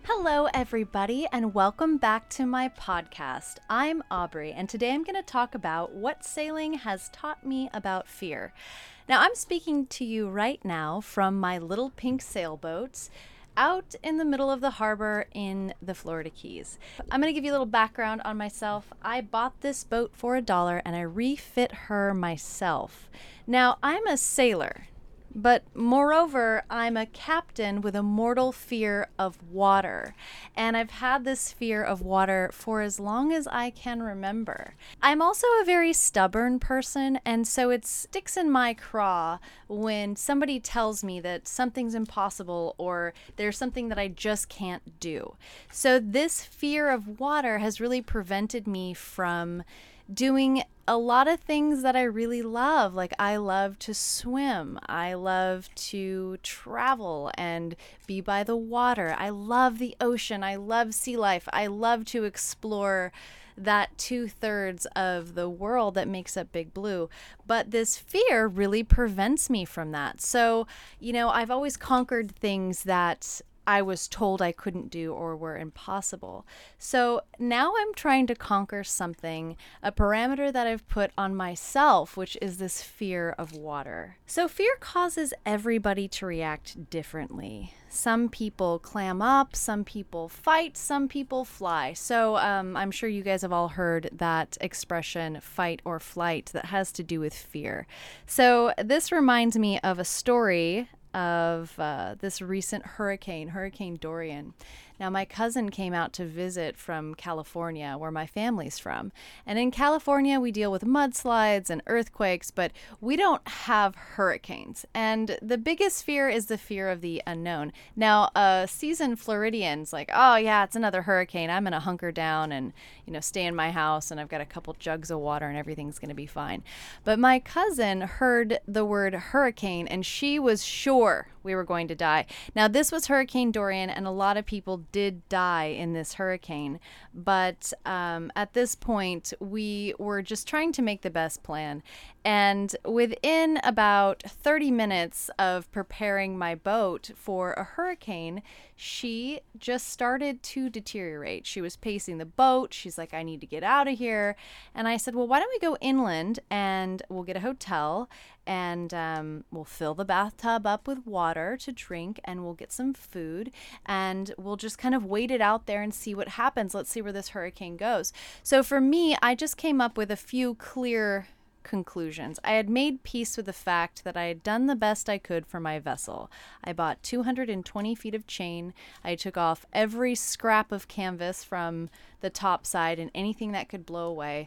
Hello, everybody, and welcome back to my podcast. I'm Aubrey, and today I'm going to talk about what sailing has taught me about fear. Now, I'm speaking to you right now from my little pink sailboat out in the middle of the harbor in the Florida Keys. I'm going to give you a little background on myself. I bought this boat for $1 and I refit her myself. Now, I'm a sailor. But moreover, I'm a captain with a mortal fear of water. And I've had this fear of water for as long as I can remember. I'm also a very stubborn person, and so it sticks in my craw when somebody tells me that something's impossible or there's something that I just can't do. So this fear of water has really prevented me from doing a lot of things that I really love. Like, I love to swim. I love to travel and be by the water. I love the ocean. I love sea life. I love to explore that 2/3 of the world that makes up Big Blue. But this fear really prevents me from that. So, I've always conquered things that I was told I couldn't do or were impossible. So now I'm trying to conquer something, a parameter that I've put on myself, which is this fear of water. So fear causes everybody to react differently. Some people clam up, some people fight, some people fly. So I'm sure you guys have all heard that expression, fight or flight, that has to do with fear. So this reminds me of a story of this recent Hurricane Dorian. Now, my cousin came out to visit from California, where my family's from. And in California, we deal with mudslides and earthquakes, but we don't have hurricanes. And the biggest fear is the fear of the unknown. Now, seasoned Floridians like, oh yeah, it's another hurricane. I'm going to hunker down and, stay in my house, and I've got a couple jugs of water and everything's going to be fine. But my cousin heard the word hurricane and she was sure we were going to die. Now, this was Hurricane Dorian, and a lot of people did die in this hurricane. But at this point, we were just trying to make the best plan. And within about 30 minutes of preparing my boat for a hurricane, she just started to deteriorate. She was pacing the boat. She's like, I need to get out of here. And I said, well, why don't we go inland and we'll get a hotel and we'll fill the bathtub up with water to drink, and we'll get some food, and we'll just kind of wait it out there and see what happens. Let's see where this hurricane goes. So for me, I just came up with a few clear conclusions. I had made peace with the fact that I had done the best I could for my vessel. I bought 220 feet of chain. I took off every scrap of canvas from the top side and anything that could blow away.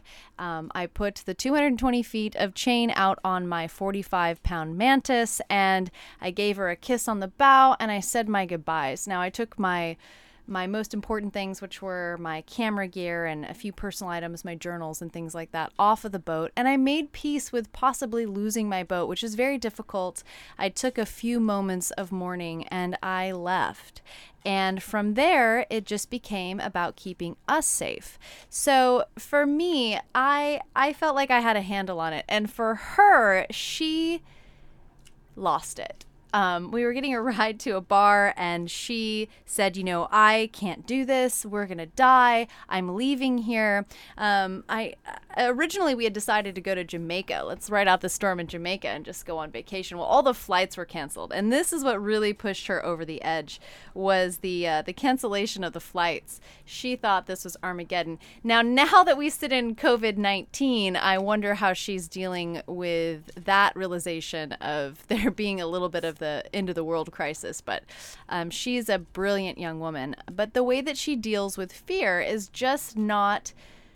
I put the 220 feet of chain out on my 45-pound mantis, and I gave her a kiss on the bow, and I said my goodbyes. Now, I took my most important things, which were my camera gear and a few personal items, my journals and things like that, off of the boat. And I made peace with possibly losing my boat, which is very difficult. I took a few moments of mourning and I left. And from there, it just became about keeping us safe. So for me, I felt like I had a handle on it. And for her, she lost it. We were getting a ride to a bar, and she said, I can't do this. We're going to die. I'm leaving here. Originally, we had decided to go to Jamaica. Let's ride out the storm in Jamaica and just go on vacation. Well, all the flights were canceled. And this is what really pushed her over the edge, was the cancellation of the flights. She thought this was Armageddon. Now that we sit in COVID-19, I wonder how she's dealing with that realization of there being a little bit of the end of the world crisis. But she's a brilliant young woman. But the way that she deals with fear is just not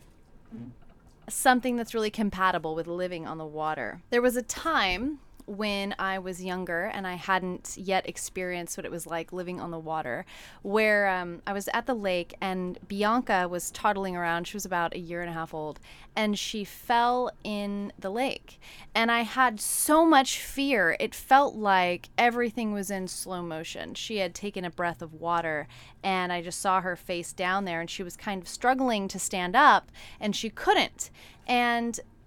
something that's really compatible with living on the water. There was a time when I was younger and I hadn't yet experienced what it was like living on the water, where I was at the lake and Bianca was toddling around. She was about 1.5 years old, and she fell in the lake. And I had so much fear. It felt like everything was in slow motion. She had taken a breath of water, and I just saw her face down there, and she was kind of struggling to stand up, and she couldn't. And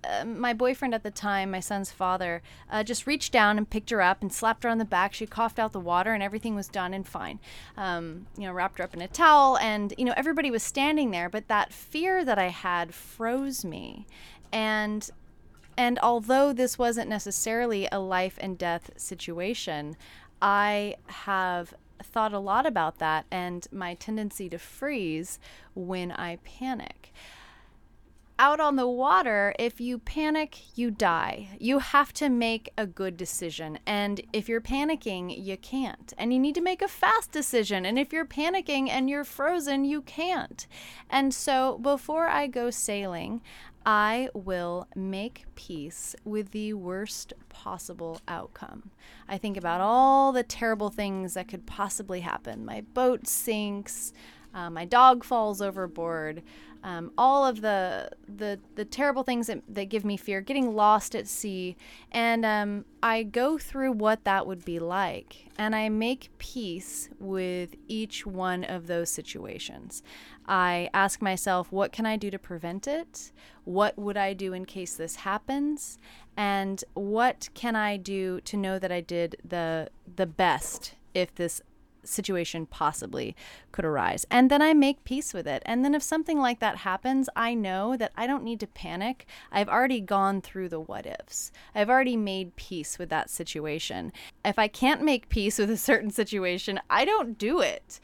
my boyfriend at the time, my son's father, just reached down and picked her up and slapped her on the back. She coughed out the water and everything was done and fine. Wrapped her up in a towel, and, everybody was standing there, but that fear that I had froze me. And although this wasn't necessarily a life and death situation, I have thought a lot about that and my tendency to freeze when I panic. Out on the water, if you panic, you die. You have to make a good decision. And if you're panicking, you can't. And you need to make a fast decision. And if you're panicking and you're frozen, you can't. And so before I go sailing, I will make peace with the worst possible outcome. I think about all the terrible things that could possibly happen. My boat sinks, my dog falls overboard, all of the terrible things that give me fear, getting lost at sea. And I go through what that would be like, and I make peace with each one of those situations. I ask myself, what can I do to prevent it? What would I do in case this happens? And what can I do to know that I did the best if this situation possibly could arise? And then I make peace with it. And then if something like that happens, I know that I don't need to panic. I've already gone through the what ifs. I've already made peace with that situation. If I can't make peace with a certain situation, I don't do it.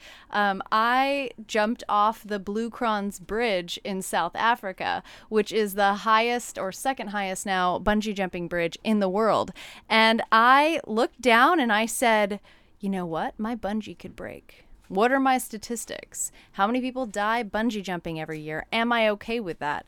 I jumped off the Blue Crons Bridge in South Africa, which is the highest or second highest now bungee jumping bridge in the world. And I looked down and I said, you know what? My bungee could break. What are my statistics? How many people die bungee jumping every year? Am I okay with that?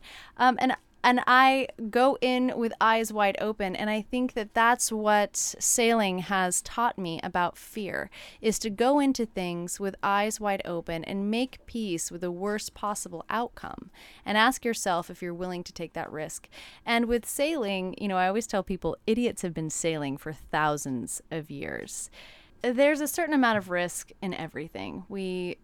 And I go in with eyes wide open, and I think that that's what sailing has taught me about fear, is to go into things with eyes wide open and make peace with the worst possible outcome, and ask yourself if you're willing to take that risk. And with sailing, I always tell people idiots have been sailing for thousands of years. There's a certain amount of risk in everything. We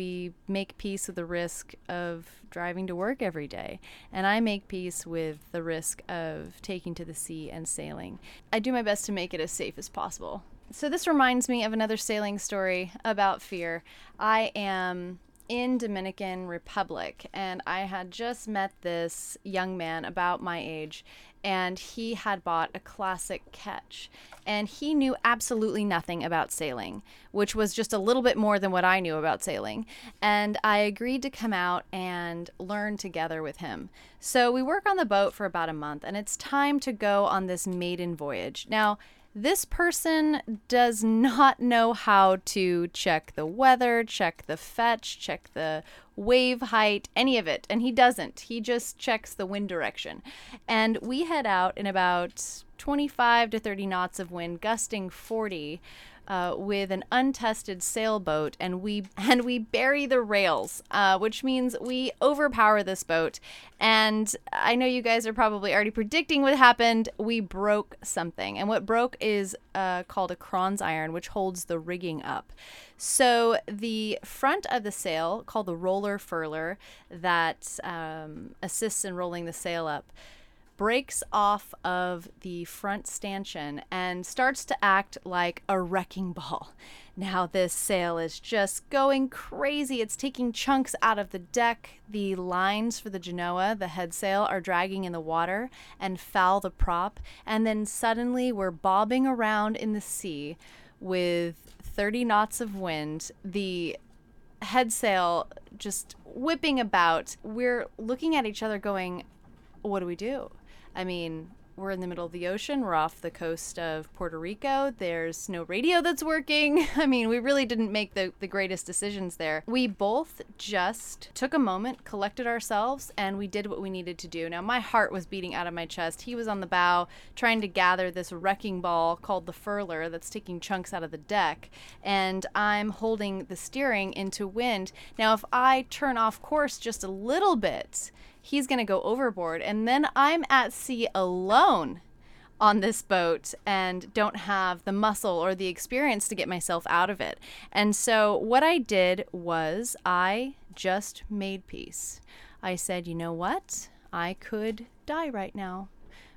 make peace with the risk of driving to work every day. And I make peace with the risk of taking to the sea and sailing. I do my best to make it as safe as possible. So this reminds me of another sailing story about fear. I am in Dominican Republic, and I had just met this young man about my age, and he had bought a classic ketch, and he knew absolutely nothing about sailing, which was just a little bit more than what I knew about sailing. And I agreed to come out and learn together with him. So we work on the boat for about a month, and it's time to go on this maiden voyage. Now, this person does not know how to check the weather, check the fetch, check the wave height, any of it. And he doesn't. He just checks the wind direction. And we head out in about 25 to 30 knots of wind, gusting 40, with an untested sailboat, and we bury the rails, which means we overpower this boat. And I know you guys are probably already predicting what happened. We broke something, and what broke is called a Kron's iron, which holds the rigging up. So the front of the sail, called the roller furler, that assists in rolling the sail up, breaks off of the front stanchion and starts to act like a wrecking ball. Now this sail is just going crazy. It's taking chunks out of the deck. The lines for the Genoa, the head sail, are dragging in the water and foul the prop. And then suddenly we're bobbing around in the sea with 30 knots of wind. The head sail just whipping about. We're looking at each other going, what do we do? I mean, we're in the middle of the ocean. We're off the coast of Puerto Rico. There's no radio that's working. I mean, we really didn't make the greatest decisions there. We both just took a moment, collected ourselves, and we did what we needed to do. Now, my heart was beating out of my chest. He was on the bow trying to gather this wrecking ball called the furler that's taking chunks out of the deck, and I'm holding the steering into wind. Now, if I turn off course just a little bit, he's going to go overboard, and then I'm at sea alone on this boat and don't have the muscle or the experience to get myself out of it. And so what I did was I just made peace. I said, you know what? I could die right now.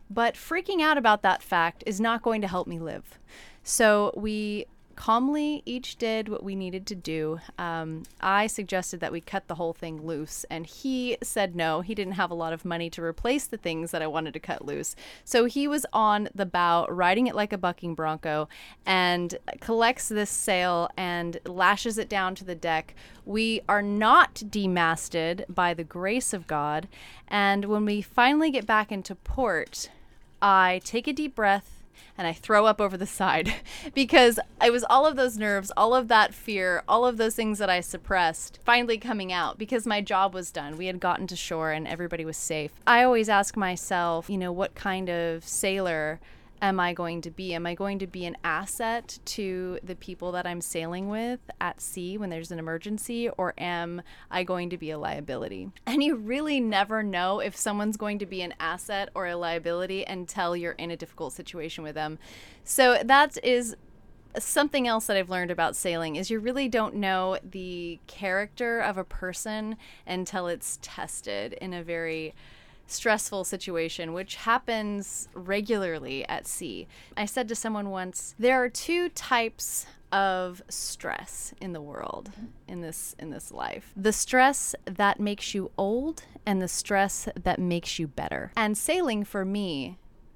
But freaking out about that fact is not going to help me live. So we calmly each did what we needed to do. I suggested that we cut the whole thing loose, and he said no. He didn't have a lot of money to replace the things that I wanted to cut loose. So he was on the bow, riding it like a bucking bronco, and collects this sail and lashes it down to the deck. We are not demasted by the grace of God. And when we finally get back into port, I take a deep breath and I throw up over the side because it was all of those nerves, all of that fear, all of those things that I suppressed finally coming out because my job was done. We had gotten to shore and everybody was safe. I always ask myself, what kind of sailor am I going to be? Am I going to be an asset to the people that I'm sailing with at sea when there's an emergency, or am I going to be a liability? And you really never know if someone's going to be an asset or a liability until you're in a difficult situation with them. So that is something else that I've learned about sailing, is you really don't know the character of a person until it's tested in a very stressful situation, which happens regularly at sea. I said to someone once, there are two types of stress in the world, in this life. The stress that makes you old and the stress that makes you better. And sailing for me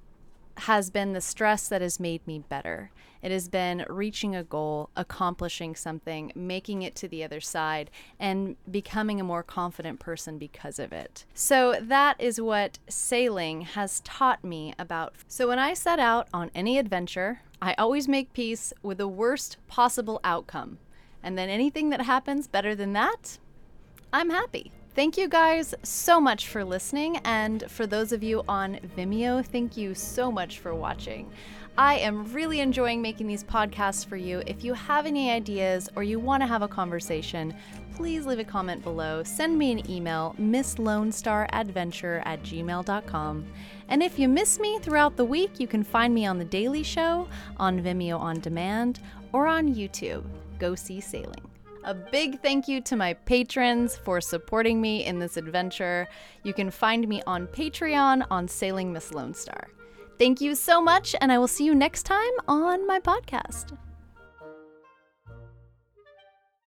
has been the stress that has made me better. It has been reaching a goal, accomplishing something, making it to the other side, and becoming a more confident person because of it. So that is what sailing has taught me about. So when I set out on any adventure, I always make peace with the worst possible outcome. And then anything that happens better than that, I'm happy. Thank you guys so much for listening, and for those of you on Vimeo, thank you so much for watching. I am really enjoying making these podcasts for you. If you have any ideas or you want to have a conversation, please leave a comment below. Send me an email, misslonestar@gmail.com. And if you miss me throughout the week, you can find me on The Daily Show, on Vimeo On Demand, or on YouTube. Go see sailing. A big thank you to my patrons for supporting me in this adventure. You can find me on Patreon on Sailing Miss Lone Star. Thank you so much, and I will see you next time on my podcast.